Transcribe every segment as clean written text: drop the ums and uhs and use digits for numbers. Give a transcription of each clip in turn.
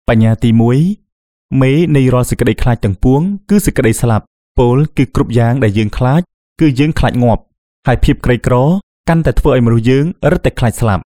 បញ្ញាទី1មេនៃរាល់សេចក្តីខ្លាចទាំងពួងគឺសេចក្តីស្លាប់ពលគឺគ្រប់យ៉ាងដែលយើងខ្លាចគឺយើងខ្លាចងាប់ហើយភាពក្រីក្រកាន់តែធ្វើឲ្យមនុស្សយើងរឹតតែខ្លាចស្លាប់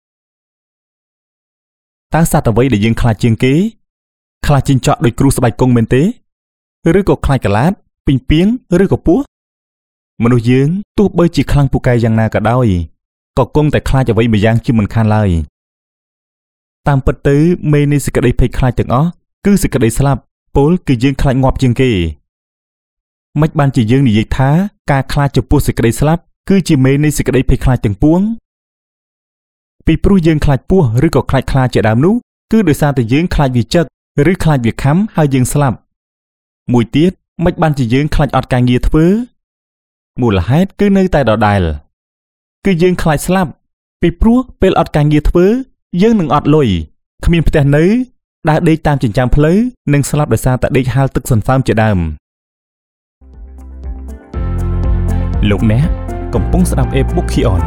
តើសត្វអ្វីដែលយើងខ្លាចជាងគេខ្លាចជីងចក់ដោយគ្រូស្បែកគង់មែនទេឬក៏ខ្លាចកឡាតពីងពីងឬក៏ពស់មនុស្សយើងទោះបីជាខ្លាំងពូកែយ៉ាងណាក៏ដោយក៏គង់តែខ្លាចអ្វីមួយយ៉ាងជាមិនខានឡើយតាមពិតទៅមេនៃសេចក្តីភ័យខ្លាចទាំងអស់គឺសេចក្តីស្លាប់ពលគឺយើងខ្លាចងាប់ជាងគេមិនបានជាយើងនិយាយថាការខ្លាចចំពោះសេចក្តីស្លាប់គឺជាមេនៃសេចក្តីភ័យខ្លាចទាំងពួងពីព្រោះយើងខ្លាចពស់ឬក៏ខ្លាចខ្លាជាដើមនោះគឺដោយសារតែយើងខ្លាចវាចឹកឬខ្លាចវាខំហើយយើងស្លាប់មួយទៀតមិនបានជាយើងខ្លាចអត់ការងារធ្វើមូលហេតុគឺនៅតែដដែលគឺយើងខ្លាចស្លាប់ពីព្រោះពេលអត់ការងារធ្វើយើងនឹងអត់លុយគ្មានផ្ទះនៅដើរដេកតាមចិញ្ចើមផ្លូវនិងស្លាប់ដោយសារតែដេកហាលទឹកសន្សើមជាដើមលោកអ្នកកំពុងស្ដាប់ e-book Kion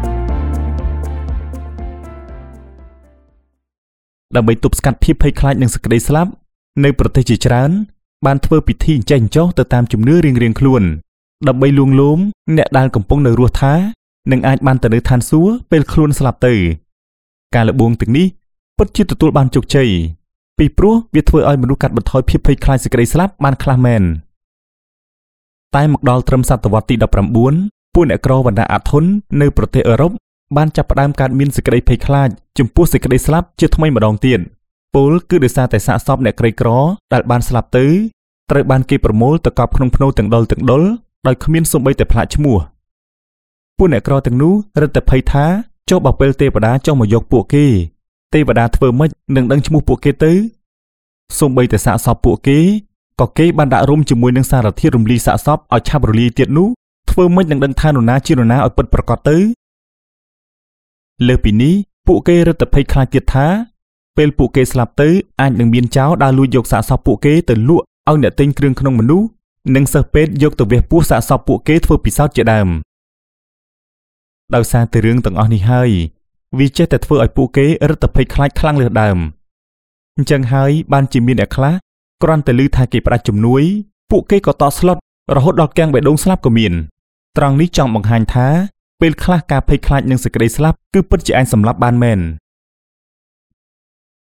ដើម្បីទប់ស្កាត់ភាពភ័យខ្លាចនិងសេចក្តីស្លាប់នៅប្រទេសជាច្រើនបានធ្វើពិធីអញ្ចេះអញ្ចោះទៅតាមជំនឿរៀងៗខ្លួនដើម្បីលួងលោមអ្នកដែលកំពុងនៅរស់ថានឹងអាចបានទៅនៅឋានសួគ៌ពេលខ្លួនស្លាប់ទៅការលបួងទាំងនេះពិតជាទទួលបានជោគជ័យពីព្រោះវាធ្វើឲ្យមនុស្សកាត់បន្ថយភាពភ័យខ្លាចសេចក្តីស្លាប់បានខ្លះមែនតែមកដល់ត្រឹមសតវត្សទី19ពួកអ្នកក្រវណ្ណៈអាធន់នៅប្រទេសអឺរ៉ុបបានចាប់ផ្ដើមកើតមានសេចក្តីភ័យខ្លាចចំពោះសេចក្តីស្លាប់ជាថ្មីម្ដងទៀតពលគឺដោយសារតែសាកសពអ្នកក្រីក្រដែលបានស្លាប់ទៅត្រូវបានគេប្រមូលទៅកប់ក្នុងភ្នូរទាំងដុលដោយគ្មានសូម្បីតែផ្លាកឈ្មោះពួកអ្នកក្រទាំងនោះរឹតតែភ័យថាចុះបើពេលទេវតាចុះមកយកពួកគេទេវតាធ្វើម៉េចនឹងដឹងឈ្មោះពួកគេទៅសូម្បីតែសាកសពពួកគេក៏គេបានដាក់រុំជាមួយនឹងសារធាតុរំលាយសាកសពឲ្យឆាប់រលាយទៀតនោះធ្វើម៉េចនឹងដឹងថានរណាជានរណាឲ្យពិតប្រាកដទៅលើពីនេះពួកគេរឹតតែភ័យខ្លាចទៀតថាពេលពួកគេស្លាប់ទៅអាចនឹងមានចោរដើរលួចយកសាកសពពួកគេទៅលក់ឲ្យអ្នកទិញគ្រឿងក្នុងមនុស្សនិងសិស្សពេទ្យយកទៅវះពោះសាកសពពួកគេធ្វើពិសោធន៍ជាដើមដោយសារតែរឿងទាំងអស់នេះហើយវាចេះតែធ្វើឲ្យពួកគេរឹតតែភ័យខ្លាចខ្លាំងលើសដើមអញ្ចឹងហើយបានជាមានអ្នកខ្លះគ្រាន់តែឮថាគេផ្ដាច់ជំនួយពួកគេក៏តក់ស្លុតរហូតដល់គាំងបេះដូងស្លាប់ក៏មានត្រង់នេះចង់បង្ហាញថាពេលខ្លះការភ័យខ្លាចនឹងសេចក្តីស្លាប់គឺពិតជាអាចសម្លាប់បានមែន